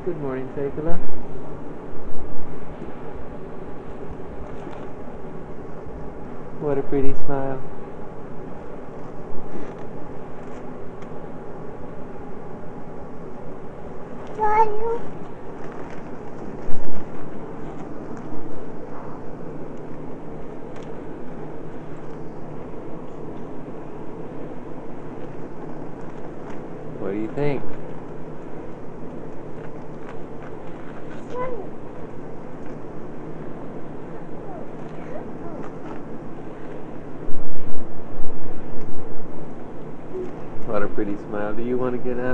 Good morning, Tekola. What a pretty smile. What do you think? What a pretty smile. Do you want to get up?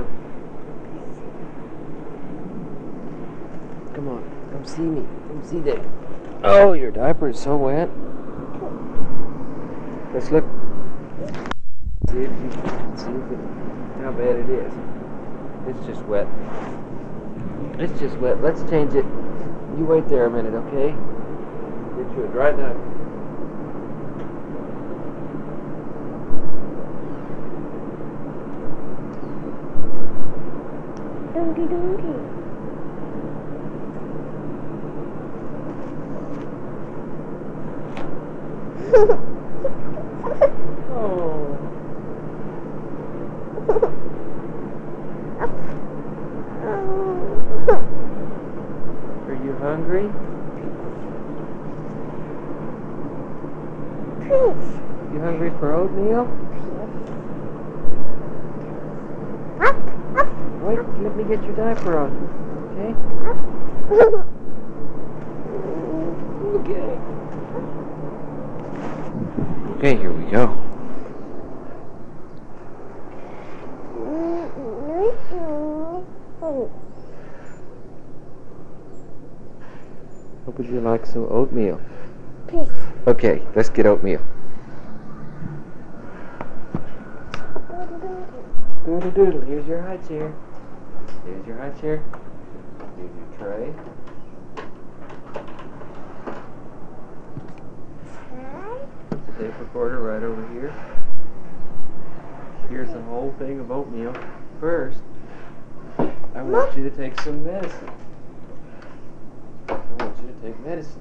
Come on, come see me. Come see Dad. Oh, your diaper is so wet. Let's look. See if you can see how bad it is. It's just wet. It's just wet. Let's change it. You wait there a minute, okay? Get you it right now. Donkey donkey. Oh. Are you hungry? Please. You hungry for oatmeal? Wait, let me get your diaper on. Okay? Okay. Okay, here we go. What would you like, some oatmeal? Please. Okay, let's get oatmeal. Doodle doodle, here's your high chair. Here's your high chair. Here's your tray. Put the tape recorder right over here. Here's a whole thing of oatmeal. First, I want you to take some medicine. I want you to take medicine.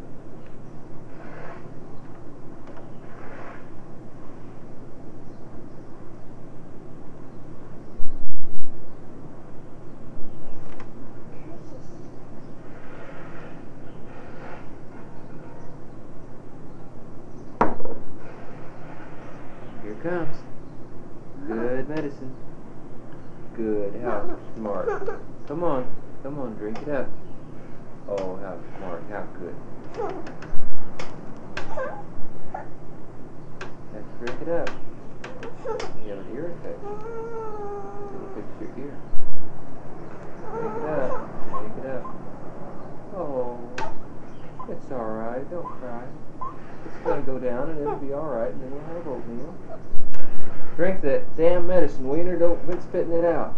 Here it comes. Good medicine. Good. How smart. Come on. Come on, drink it up. Oh, how smart. How good. Let's drink it up. You have an ear infection. It'll fix your ear. Drink it up. Drink it up. Oh, it's alright. Don't cry. It's going to go down and it'll be alright, and then we'll have oatmeal. Drink that damn medicine, Wiener. Don't quit spitting it out.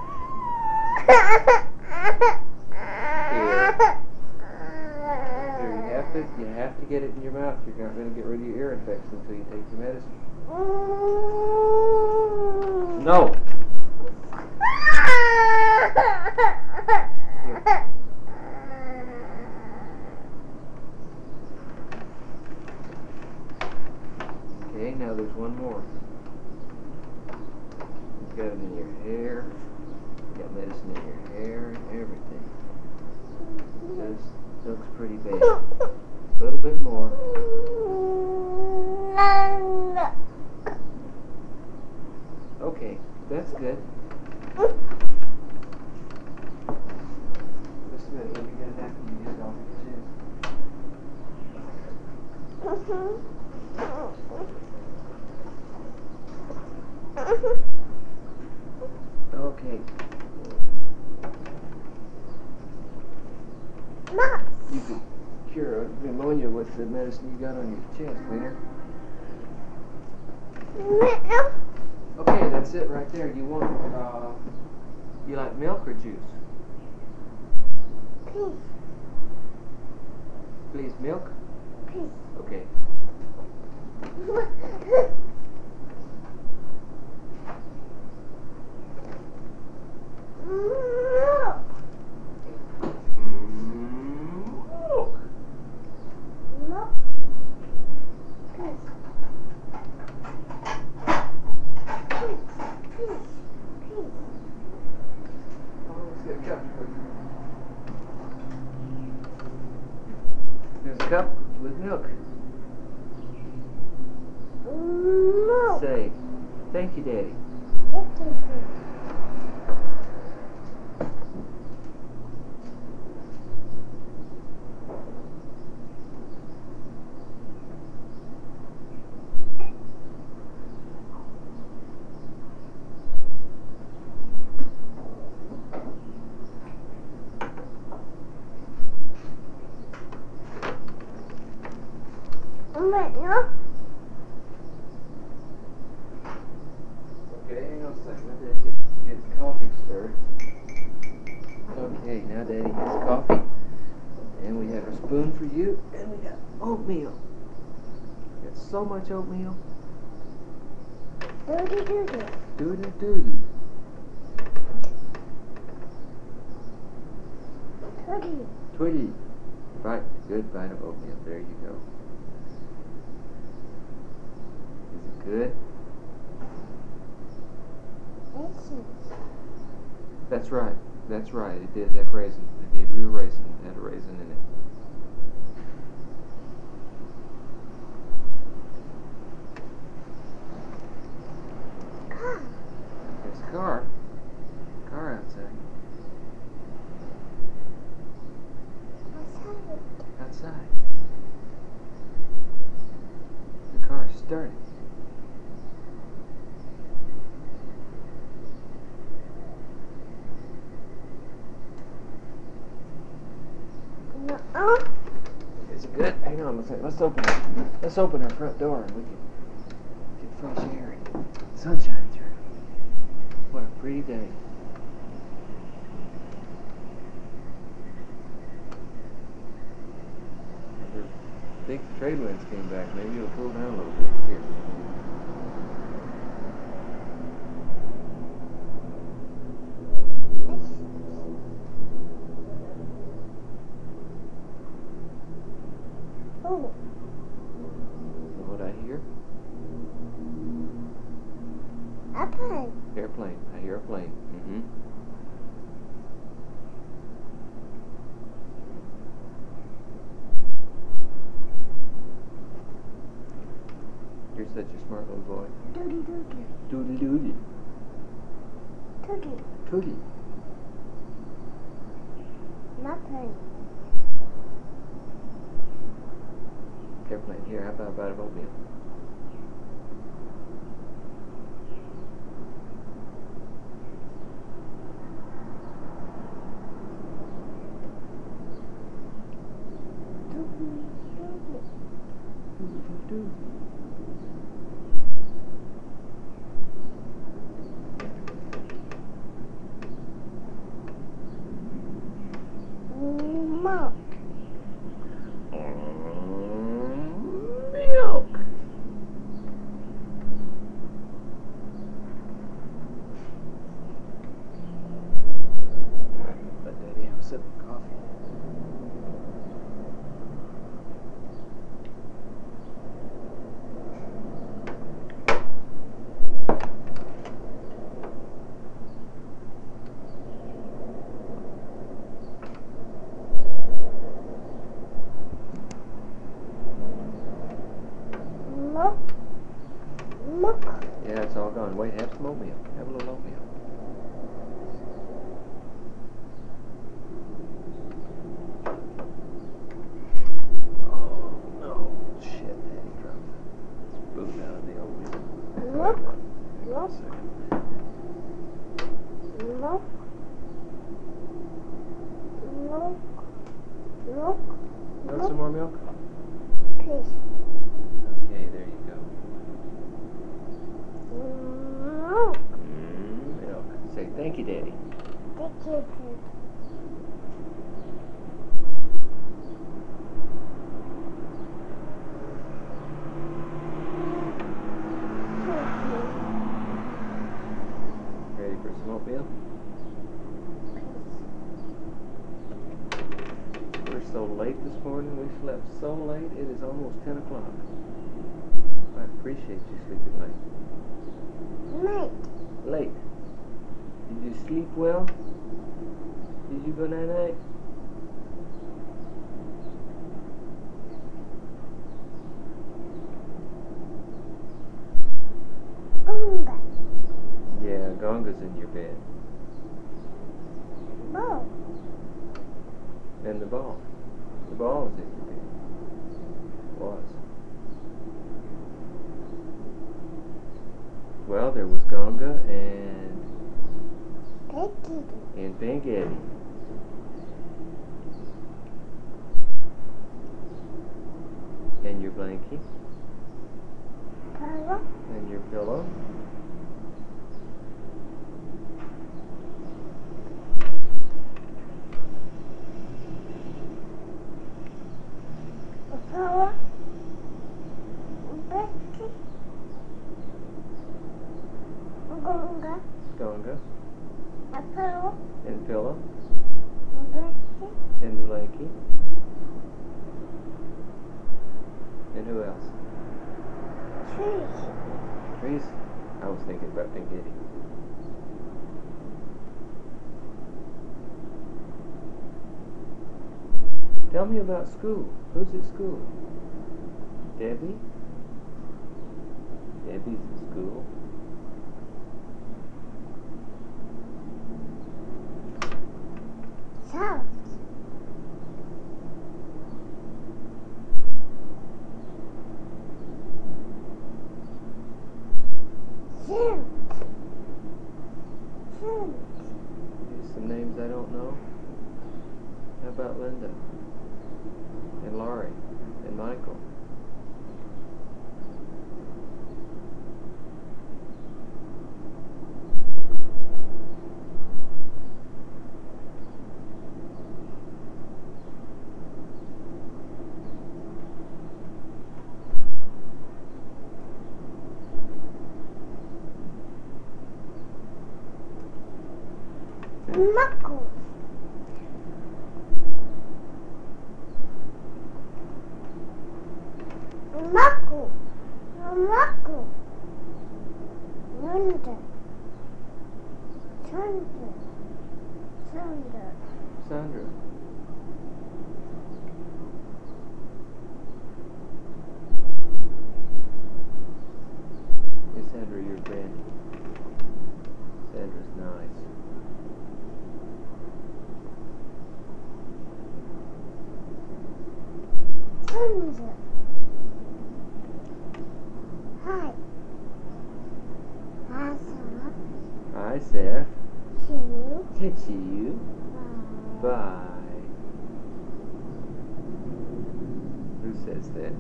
Here, you have to get it in your mouth. You're not going to get rid of your ear infection until you take your medicine. No. Here. Okay, now there's one more. You've got it in your hair. You got medicine in your hair and everything. This looks pretty bad. A little bit more. Okay, that's good. Just a minute, let me get it after you get it off your chest. Okay. You could cure pneumonia with the medicine you got on your chest, Wiener. Okay, that's it right there. You want, you like milk or juice? Please. Please, milk? Please. Okay. Thank you, Daddy. Dicky. No. Okay, hang on a second. Let Daddy get his coffee stirred. Okay, now Daddy has coffee. And we have a spoon for you. And we got oatmeal. Got so much oatmeal. Doody doody. Doodle doodle. Doody. Twiggy. Right, good bite of oatmeal. There you go. Is it good? Raisins. That's right. That's right. It did have raisin. I gave you a raisin. It had a raisin in it. Car. There's a car. Car outside. Outside. The car started. No. Is it good? Hang on a second. Let's open our front door and we can get fresh air and sunshine through. What a pretty day. I think the trade winds came back. Maybe it'll cool down a little bit here. Oh. What I hear? Apple. Airplane. I hear a plane. Mm-hmm. You're such a smart little boy. Doody doody. Doodle doodle. Doody. Tootie. Nothing. Airplane. Here, how about a bite of oatmeal? Milk. Milk. Let Daddy have a sip of coffee. Milk. Milk. Yeah, it's all gone. Wait, have some oatmeal. Have a little oatmeal. Oh, no. Shit, Daddy dropped the spoon out of the oatmeal. Milk. Hang on a second. Milk. Milk. Milk. Want some more milk? Please. Okay, there you go. Milk. Milk. Say thank you, Daddy. Dicky. Ready for some oatmeal? We're so late this morning. We slept so late. It is almost 10 o'clock. I appreciate you sleeping late. Night. Late. Did you sleep well? Did you go night-night? Umba. Gonga's in your bed. Ball. And the ball. The ball is in your bed. Was. Well, there was Gonga and Big Eddie. And your blankie. Pillow. And your pillow. Pillow. Becky. Gonga. Gonga. A pillow. And pillow. Becky. And the blankie. And who else? Trees. Trees? I was thinking about Big Eddie. Tell me about school. Who's at school? Debbie? Debbie's at school. South. Jim. These some names I don't know. How about Linda? And Laurie? And Michael? Marco. Marco. Marco. Linda. Sandra. Sandra. Is Sandra your granny? Sandra's nice. Sandra. Hi. Hi, Sarah. Hi, Seth. See you. See you. Bye. Bye. Who says that?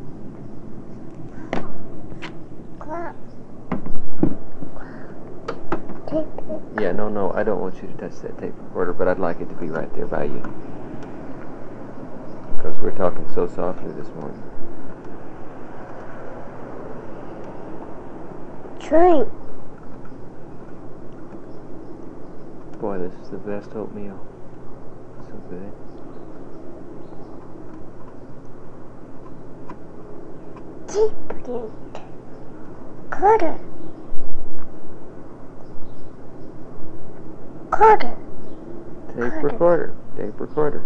Clap. Tape it. Yeah, no, I don't want you to touch that tape recorder, but I'd like it to be right there by you. Because we're talking so softly this morning. Train. Boy, this is the best oatmeal. So good. Tape it. Cutter. Cutter. Tape recorder. Tape recorder.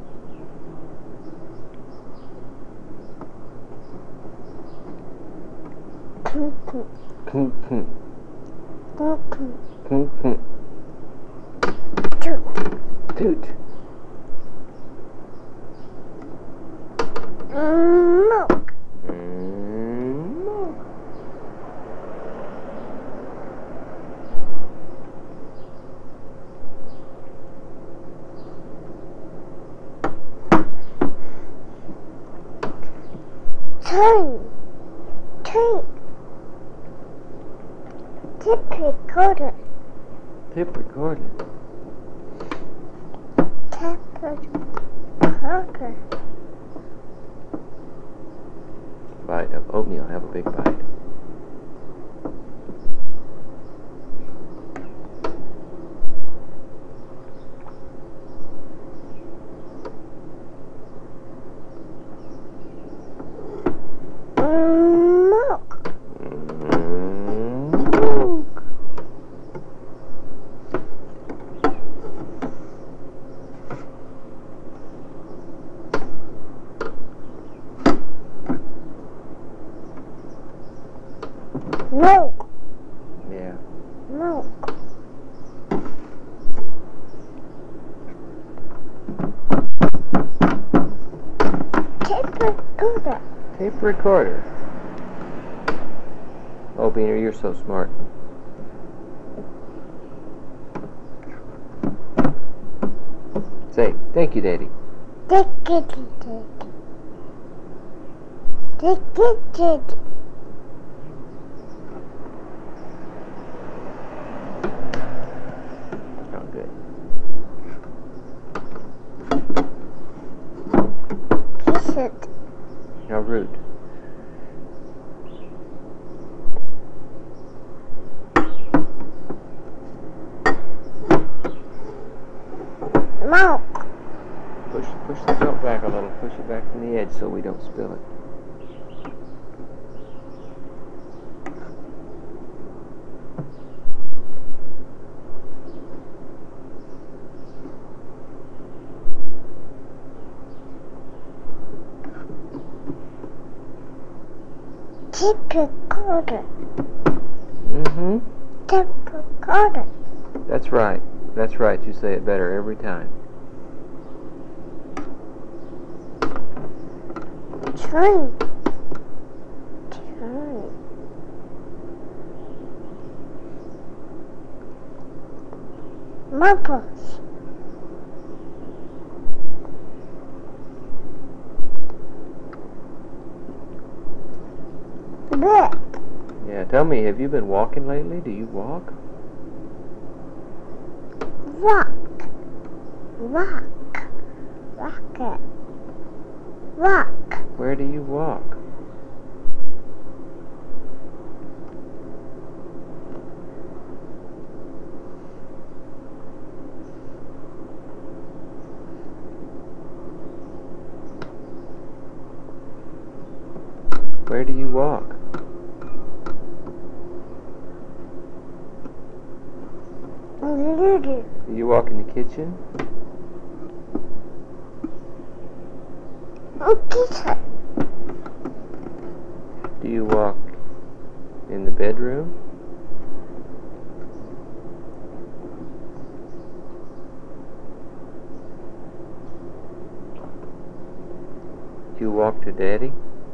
Toot. Milk. Milk. Train. Tape recorder. Tape recorder. Tape recorder. Bite of oatmeal. Have a big bite. Milk. Milk. Milk. Yeah. Milk. recorder. Oh, Beaner, you're so smart. Say, thank you, Daddy. Take it. Oh, good. Kiss it. How rude. Milk. Push the milk back a little. Push it back from the edge so we don't spill it. Tape recorder. Mm-hmm. Tape recorder. That's right. That's right. You say it better every time. Train. Marbles. Bed. Yeah, tell me, have you been walking lately? Do you walk? Rock. Rocket. Rock. Where do you walk? Where do you walk? Little. Do you walk in the kitchen? Kitchen. Do you walk in the bedroom? Do you walk to Daddy?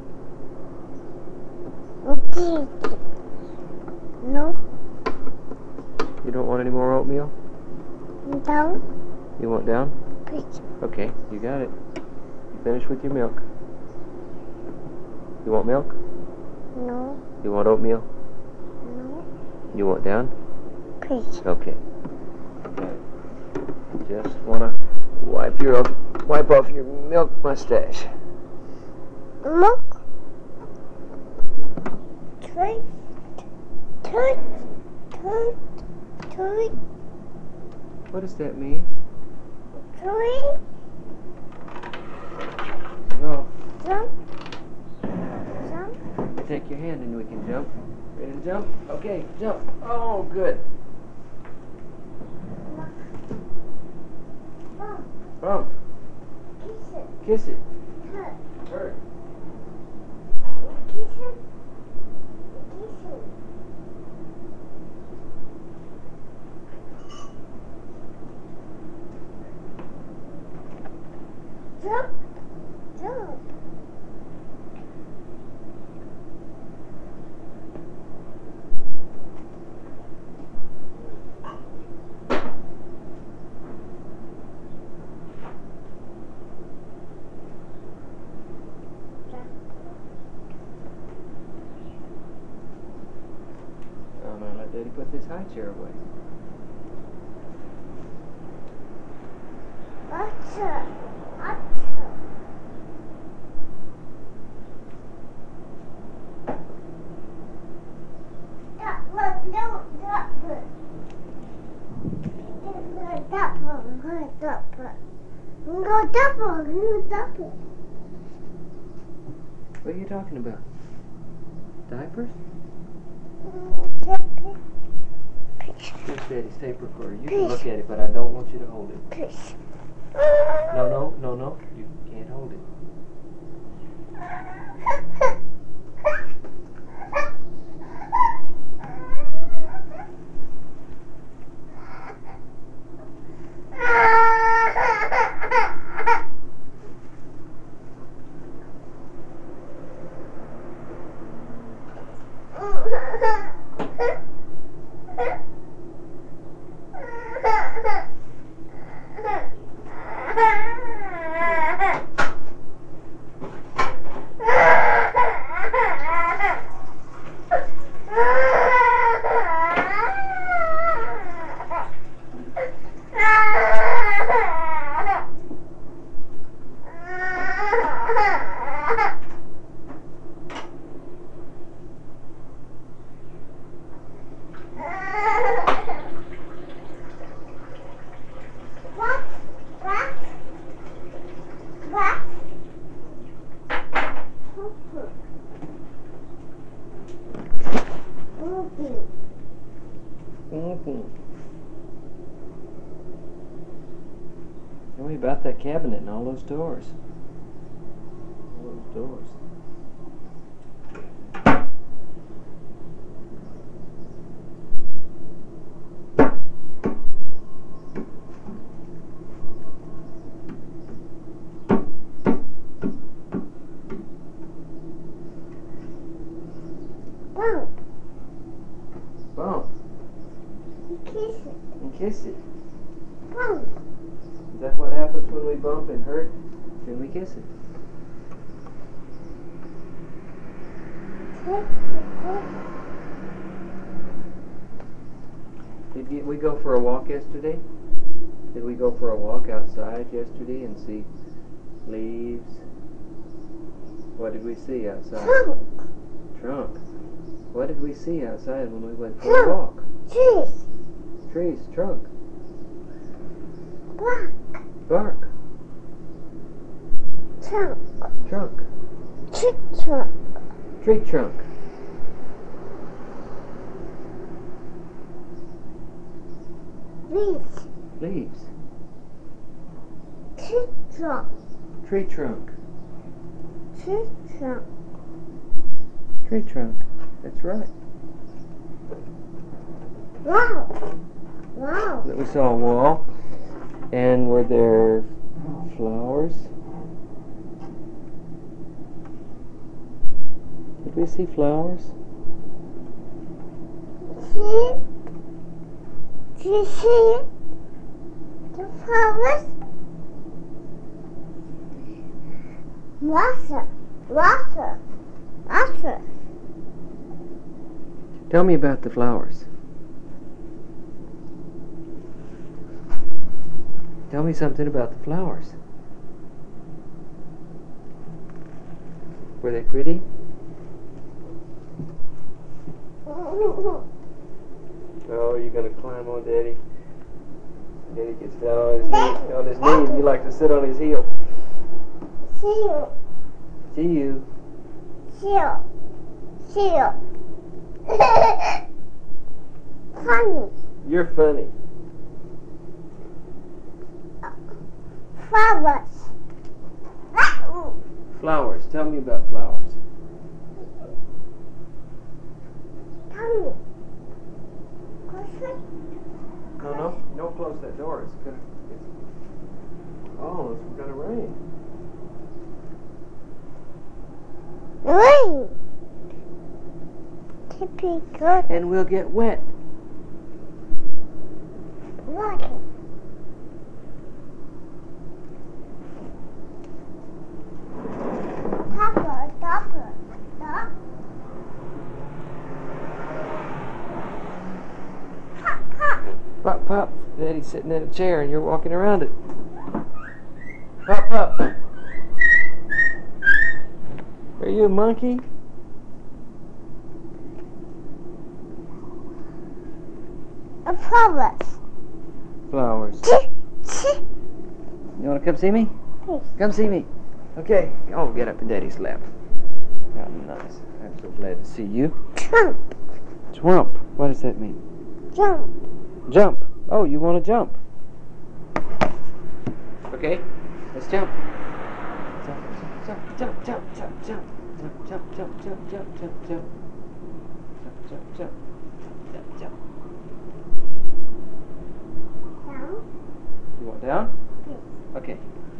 No. You don't want any more oatmeal? Down. You want down? Please. Okay, you got it. You finished with your milk. You want milk? No. You want oatmeal? No. You want down? Please. Okay. Just wanna wipe off your milk mustache. Milk. Turn. What does that mean? Turn. No. Jump. Take your hand and we can jump. Ready to jump? Okay, jump. Oh, good. Bump. Kiss it. Hurt. Jump. I'm gonna let Daddy put this high chair away. What are you talking about? Diapers? Here's Daddy's tape recorder. You can look at it, but I don't want you to hold it. No. You can't hold it. Tell me about that cabinet and all those doors. All those doors. Bump. Bump. Kiss it. And kiss it. Bump. Is that what happens when we bump and hurt? Then we kiss it. Did we go for a walk yesterday? Did we go for a walk outside yesterday and see leaves? What did we see outside? Trunk. Trunk. What did we see outside when we went for a walk? Trees. Trees. Trunk. Bark. Bark. Trunk. Trunk. Tree trunk. Tree trunk. Leaves. Leaves. Tree trunk. Tree trunk. Tree trunk. Tree trunk. That's right. Wow. Wow. We saw a wall. And were there flowers? Did we see flowers? See? Do you see the flowers? Water. Water. Water. Tell me about the flowers. Tell me something about the flowers. Were they pretty? Oh, you're gonna climb on Daddy. Daddy gets down on his knee. On his knee, you like to sit on his heel. See you. See you. See you. See you. Funny. You're funny. Flowers. Flowers. Tell me about flowers. Funny. No, don't close that door. It's gonna rain. Rain. To be good. And we'll get wet. Water. Papa, Papa, Papa. Pop, pop. Daddy's sitting in a chair and you're walking around it. Pop, pop. Are you a monkey? Flowers. Flowers. You want to come see me? Please. Come see me. Okay. Oh, get up in Daddy's lap. Oh, nice. I'm so glad to see you. Jump. Swamp. What does that mean? Jump. Jump. Oh, you want to jump? Okay. Let's jump. Jump, jump, jump, jump, jump, jump. Jump, jump, jump, jump, jump, jump, jump. Jump, jump, jump. Jump, jump. Down. You want down? Yes. Okay.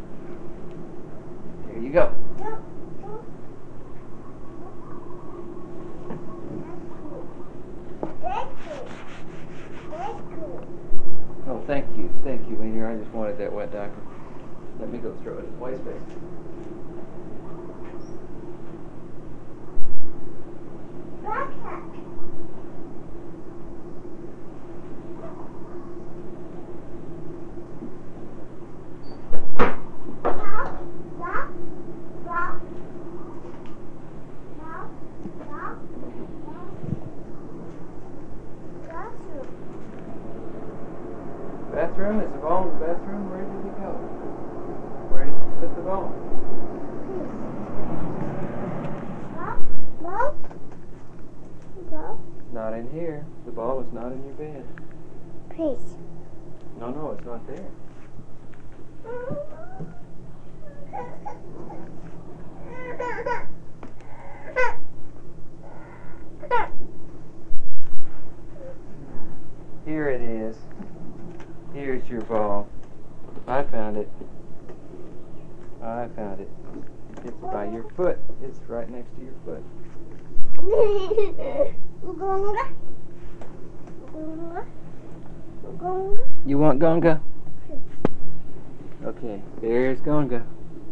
Here you go. Jump. Jump. thank you, Wiener. I just wanted that wet diaper. Let me go throw it in White's face. Bathroom? Is the ball in the bathroom? Where did it go? Where did you put the ball? Not in here. The ball is not in your bed. Please. No, it's not there. Here it is. Here's your ball. I found it. It's by your foot. It's right next to your foot. You want Gonga? Okay, there's Gonga.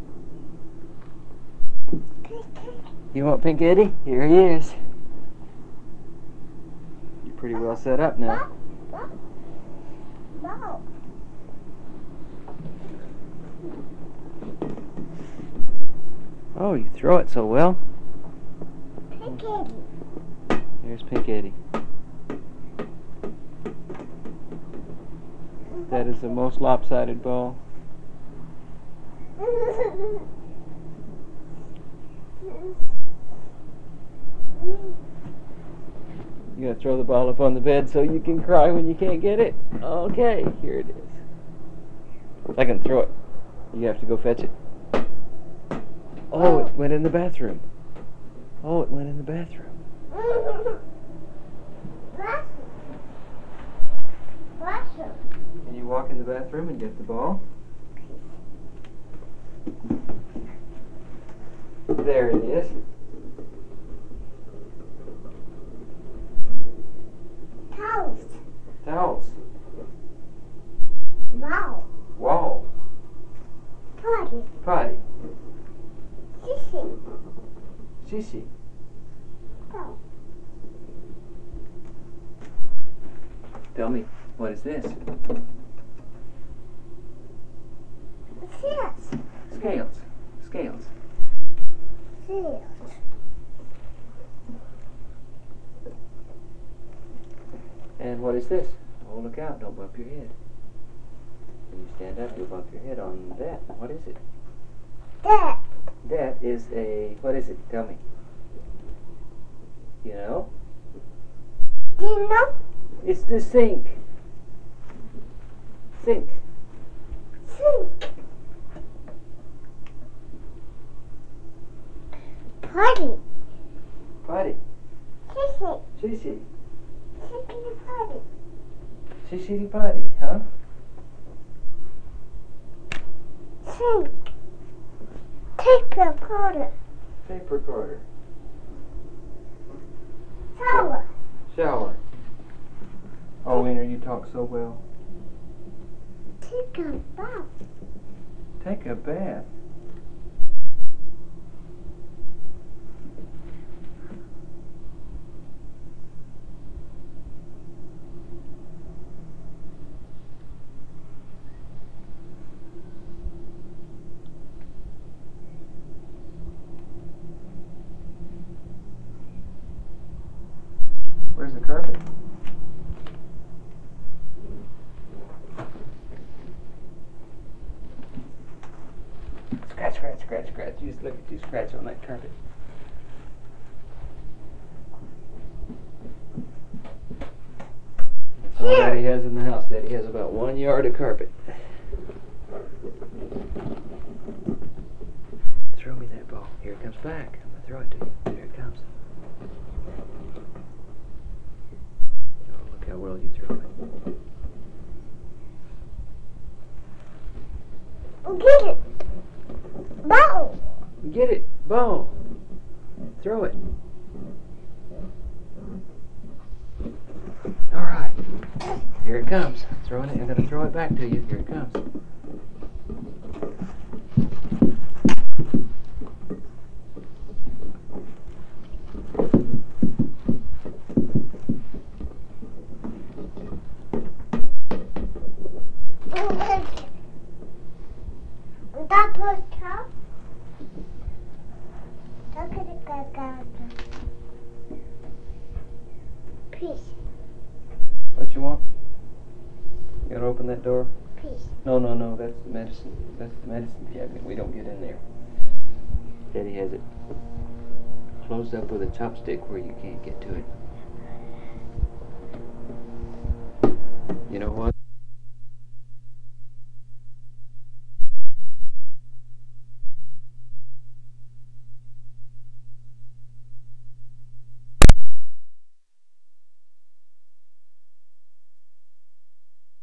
You want Pink Eddie? Here he is. You're pretty well set up now. No. Oh, you throw it so well. Pink Eddie. Here's Pink Eddie. That is the most lopsided ball. You gotta throw the ball up on the bed so you can cry when you can't get it. Okay, here it is. I can throw it. You have to go fetch it. Oh, it went in the bathroom. Oh, it went in the bathroom. Can you walk in the bathroom and get the ball? There it is. Towels. Wow. Wall. Potty. Sissy. Oh. Tell me, what is this? Yes. Scales. Yes. And what is this? Oh, look out, don't bump your head. When you stand up, you'll bump your head on that. What is it? That. That is a, what is it? Tell me. You know? Do you know? It's the sink. Sink. Potty. Sissy. Potty. Sissy potty, huh? Sink. Tape recorder. Tape recorder. Shower. Oh, Wiener, you talk so well. Take a bath. Take a bath. Where's the carpet? Scratch. Just look at you scratch on that carpet. That's all Daddy has in the house. Daddy has about 1 yard of carpet. Throw me that ball. Here it comes back. I'm going to throw it to you. There it comes. Oh, look how well you throw it. Get it. Ball. Get it. Ball. Throw it. All right. Here it comes. Throw throwing it. I'm going to throw it back to you. Here it comes. That was tough. Look at the peace. What you want? You gotta open that door? Peace. No, that's the medicine. That's the medicine cabinet. We don't get in there. Daddy has it closed up with a chopstick where you can't get to it. You know what?